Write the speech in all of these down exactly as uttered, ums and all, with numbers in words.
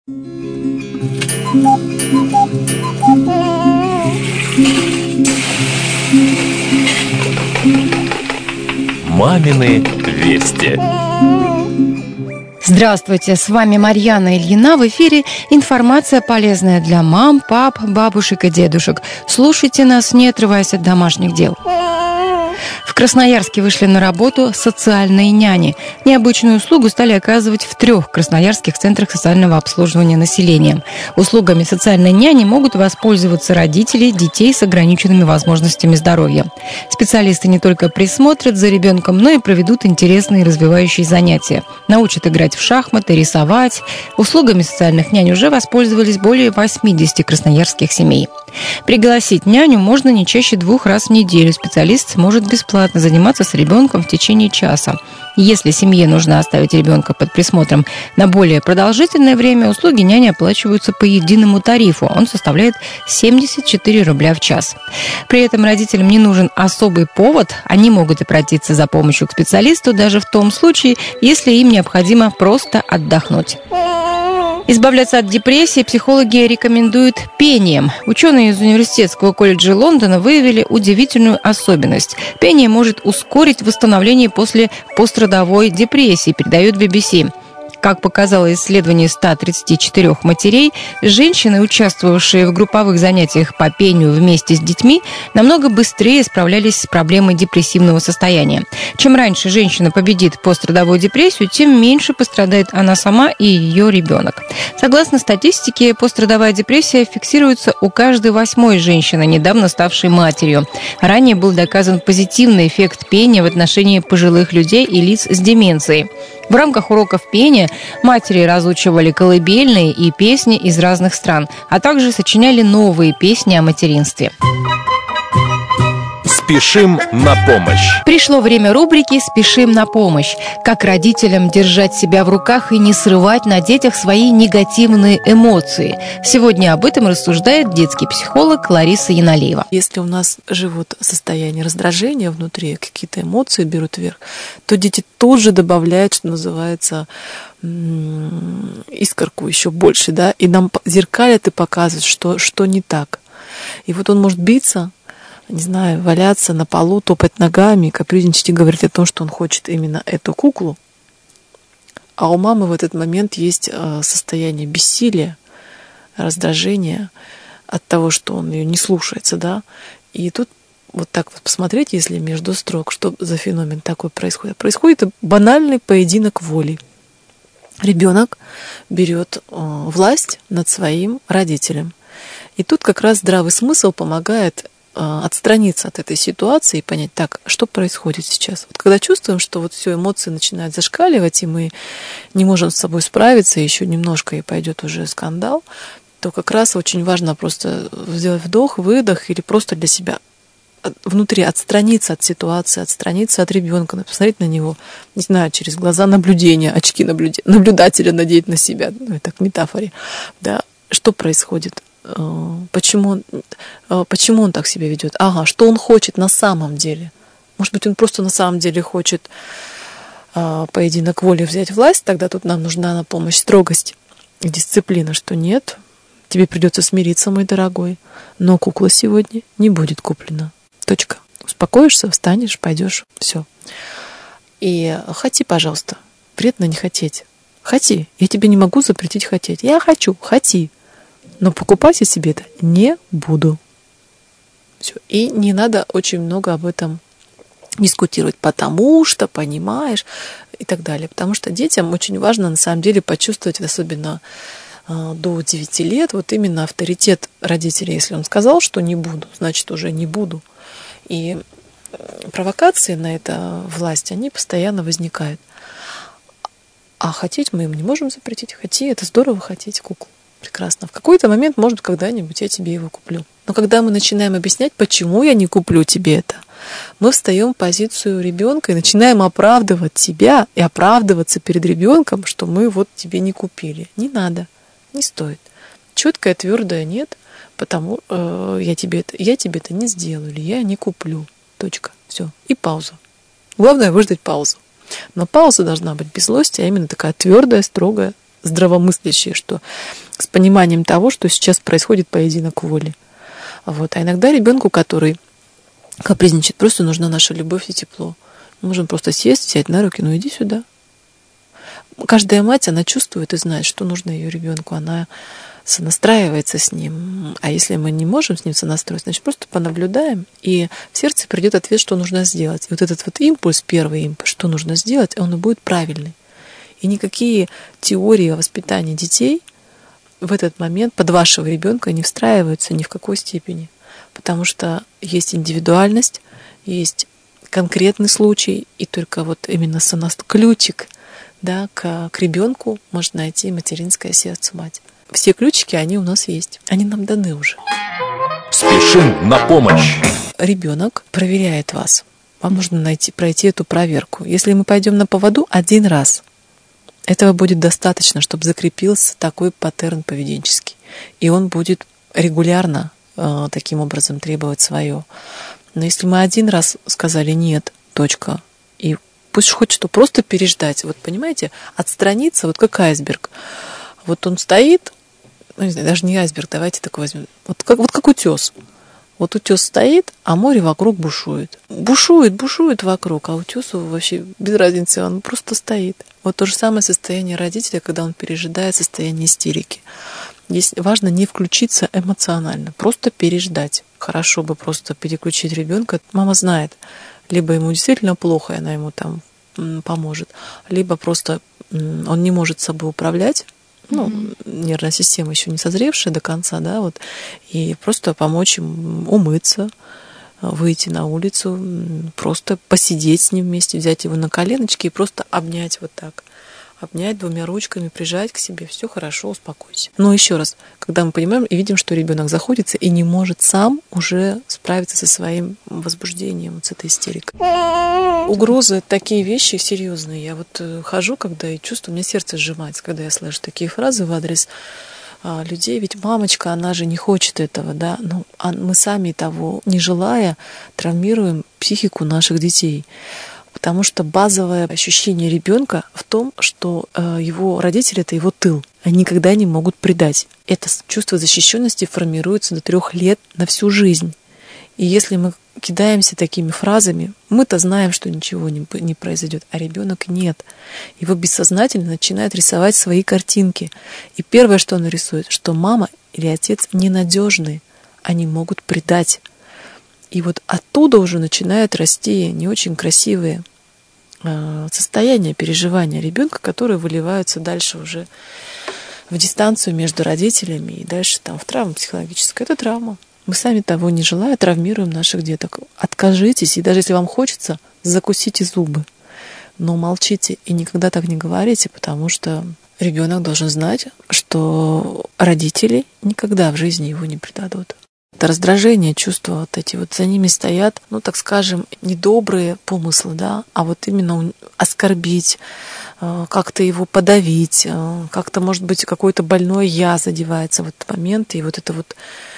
Мамины вести. Здравствуйте, с вами Марьяна Ильина. В эфире информация полезная для мам, пап, бабушек и дедушек. Слушайте нас, не отрываясь от домашних дел. В Красноярске вышли на работу социальные няни. Необычную услугу стали оказывать в трех красноярских центрах социального обслуживания населения. Услугами социальной няни могут воспользоваться родители детей с ограниченными возможностями здоровья. Специалисты не только присмотрят за ребенком, но и проведут интересные и развивающие занятия. Научат играть в шахматы, рисовать. Услугами социальных нянь уже воспользовались более восьмидесяти красноярских семей. Пригласить няню можно не чаще двух раз в неделю. Специалист сможет бесплатно заниматься с ребенком в течение часа. Если семье нужно оставить ребенка под присмотром на более продолжительное время, услуги няни оплачиваются по единому тарифу. Он составляет семьдесят четыре рубля в час. При этом родителям не нужен особый повод. Они могут обратиться за помощью к специалисту даже в том случае, если им необходимо просто отдохнуть. Избавляться от депрессии психологи рекомендуют пением. Ученые из Университетского колледжа Лондона выявили удивительную особенность. Пение может ускорить восстановление после пострадовой депрессии, передает би би си. Как показало исследование ста тридцати четырёх матерей, женщины, участвовавшие в групповых занятиях по пению вместе с детьми, намного быстрее справлялись с проблемой депрессивного состояния. Чем раньше женщина победит пострадовую депрессию, тем меньше пострадает она сама и ее ребенок. Согласно статистике, пострадовая депрессия фиксируется у каждой восьмой женщины, недавно ставшей матерью. Ранее был доказан позитивный эффект пения в отношении пожилых людей и лиц с деменцией. В рамках уроков пения матери разучивали колыбельные и песни из разных стран, а также сочиняли новые песни о материнстве. Спешим на помощь. Пришло время рубрики «Спешим на помощь». Как родителям держать себя в руках и не срывать на детях свои негативные эмоции. Сегодня об этом рассуждает детский психолог Лариса Яналеева. Если у нас живут состояние раздражения внутри, какие-то эмоции берут вверх, то дети тут же добавляют, что называется, искорку еще больше, да, и нам зеркалят и показывают, что, что не так. И вот он может биться, не знаю, валяться на полу, топать ногами, капризничать и говорить о том, что он хочет именно эту куклу. А у мамы в этот момент есть состояние бессилия, раздражения от того, что он ее не слушается, да. И тут вот так вот посмотреть, если между строк, что за феномен такой происходит. Происходит банальный поединок воли. Ребенок берет власть над своим родителем. И тут как раз здравый смысл помогает отстраниться от этой ситуации и понять, так, что происходит сейчас. Вот когда чувствуем, что вот все, эмоции начинают зашкаливать, и мы не можем с собой справиться, еще немножко и пойдет уже скандал, то как раз очень важно просто сделать вдох, выдох или просто для себя внутри отстраниться от ситуации, отстраниться от ребенка, посмотреть на него, не знаю, через глаза наблюдения, очки наблюдения, наблюдателя надеть на себя, ну, это к метафоре, да, что происходит. Почему он, почему он так себя ведет? Ага, что он хочет на самом деле? Может быть, он просто на самом деле хочет поединок воли взять власть, тогда тут нам нужна на помощь строгость и дисциплина, что нет, тебе придется смириться, мой дорогой, но кукла сегодня не будет куплена. Точка. Успокоишься, встанешь, пойдешь, все. И хоти, пожалуйста, вредно не хотеть. Хоти, я тебе не могу запретить хотеть. Я хочу, хоти. Но покупать я себе это не буду. Все. И не надо очень много об этом дискутировать, потому что, понимаешь, и так далее. Потому что детям очень важно, на самом деле, почувствовать, особенно э, до девяти лет, вот именно авторитет родителей. Если он сказал, что не буду, значит, уже не буду. И провокации на это власть, они постоянно возникают. А хотеть мы им не можем запретить. Хоти, это здорово хотеть куклу. Прекрасно. В какой-то момент, может, когда-нибудь я тебе его куплю. Но когда мы начинаем объяснять, почему я не куплю тебе это, мы встаем в позицию ребенка и начинаем оправдывать себя и оправдываться перед ребенком, что мы вот тебе не купили. Не надо, не стоит. Четкое, твердое нет, потому э, я тебе это, я тебе это не сделаю, или я не куплю. Точка. Все. И пауза. Главное выждать паузу. Но пауза должна быть без злости, а именно такая твердая, строгая здравомыслящие, что с пониманием того, что сейчас происходит поединок воли. Вот. А иногда ребенку, который капризничает, просто нужна наша любовь и тепло. Мы можем просто сесть, взять на руки, ну иди сюда. Каждая мать, она чувствует и знает, что нужно ее ребенку. Она сонастраивается с ним. А если мы не можем с ним сонастроиться, значит, просто понаблюдаем, и в сердце придет ответ, что нужно сделать. И вот этот вот импульс, первый импульс, что нужно сделать, он и будет правильный. И никакие теории о воспитании детей в этот момент под вашего ребенка не встраиваются ни в какой степени. Потому что есть индивидуальность, есть конкретный случай, и только вот именно сонастроение, ключик, да, к, к ребенку может найти материнское сердце мать. Все ключики, они у нас есть. Они нам даны уже. Спешим на помощь. Ребенок проверяет вас. Вам нужно найти, пройти эту проверку. Если мы пойдем на поводу один раз, этого будет достаточно, чтобы закрепился такой паттерн поведенческий. И он будет регулярно э, таким образом требовать свое. Но если мы один раз сказали «нет», точка, и пусть хоть что, просто переждать. Вот понимаете, отстраниться, вот как айсберг. Вот он стоит, ну, не знаю, даже не айсберг, давайте такой возьмем. Вот как, вот как утес. Вот утес стоит, а море вокруг бушует. Бушует, бушует вокруг, а утесу вообще без разницы, он просто стоит. Вот то же самое состояние родителя, когда он пережидает состояние истерики. Здесь важно не включиться эмоционально, просто переждать. Хорошо бы просто переключить ребенка. Мама знает, либо ему действительно плохо, и она ему там поможет, либо просто он не может собой управлять, ну, mm-hmm. нервная система еще не созревшая до конца, да, вот, и просто помочь им умыться, выйти на улицу, просто посидеть с ним вместе, взять его на коленочки и просто обнять вот так. Обнять двумя ручками, прижать к себе, все хорошо, успокойся. Но еще раз, когда мы понимаем и видим, что ребенок заходится и не может сам уже справиться со своим возбуждением, вот с этой истерикой. Угрозы, такие вещи серьезные. Я вот хожу, когда и чувствую, у меня сердце сжимается, когда я слышу такие фразы в адрес а, людей. Ведь мамочка, она же не хочет этого, да. Ну, а мы сами того не желая травмируем психику наших детей. Потому что базовое ощущение ребенка в том, что э, его родители — это его тыл. Они никогда не могут предать. Это чувство защищенности формируется до трех лет на всю жизнь. И если мы кидаемся такими фразами, мы-то знаем, что ничего не, не произойдет, а ребенок нет. Его бессознательно начинает рисовать свои картинки. И первое, что он рисует, что мама или отец ненадежны, они могут предать. И вот оттуда уже начинают расти не очень красивые состояния, переживания ребенка, которые выливаются дальше уже в дистанцию между родителями и дальше там в травму психологическую. Это травма. Мы сами того не желая травмируем наших деток. Откажитесь, и даже если вам хочется, закусите зубы. Но молчите и никогда так не говорите, потому что ребенок должен знать, что родители никогда в жизни его не предадут. Это раздражение, чувства вот эти вот, за ними стоят, ну, так скажем, недобрые помыслы, да, а вот именно оскорбить, как-то его подавить, как-то, может быть, какое-то больное «я» задевается в этот момент, и вот это вот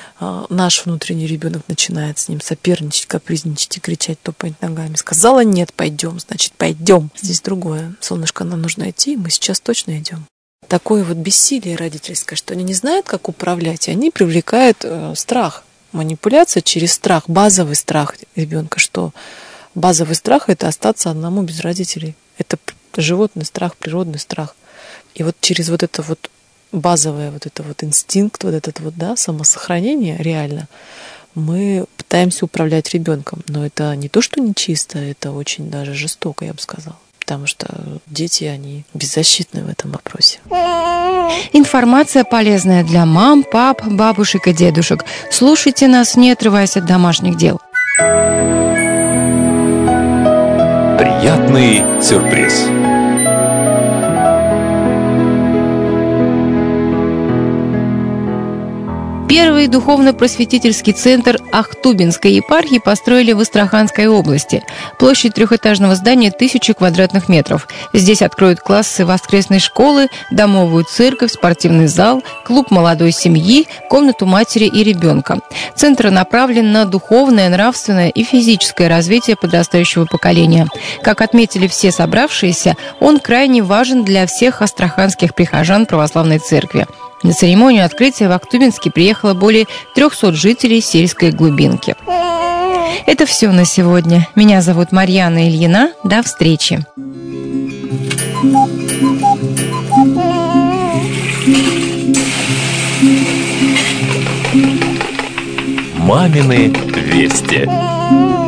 наш внутренний ребенок начинает с ним соперничать, капризничать и кричать, топать ногами. Сказала «нет, пойдем», значит, пойдем. Здесь другое. Солнышко, нам нужно идти, мы сейчас точно идем. Такое вот бессилие родительское, что они не знают, как управлять, и они привлекают э, страх. Манипуляция через страх, базовый страх ребенка, что базовый страх — это остаться одному без родителей. Это животный страх, природный страх. И вот через вот это вот базовое вот это вот инстинкт, вот этот вот, да, самосохранение реально, мы пытаемся управлять ребенком. Но это не то, что нечисто, это очень даже жестоко, я бы сказала. Потому что дети, они беззащитны в этом вопросе. Информация полезная для мам, пап, бабушек и дедушек. Слушайте нас, не отрываясь от домашних дел. Приятный сюрприз. Первый духовно-просветительский центр Ахтубинской епархии построили в Астраханской области. Площадь трехэтажного здания тысячи квадратных метров. Здесь откроют классы воскресной школы, домовую церковь, спортивный зал, клуб молодой семьи, комнату матери и ребенка. Центр направлен на духовное, нравственное и физическое развитие подрастающего поколения. Как отметили все собравшиеся, он крайне важен для всех астраханских прихожан православной церкви. На церемонию открытия в Ахтубинске приехало более трехсот жителей сельской глубинки. Это все на сегодня. Меня зовут Марьяна Ильина. До встречи. Мамины вести.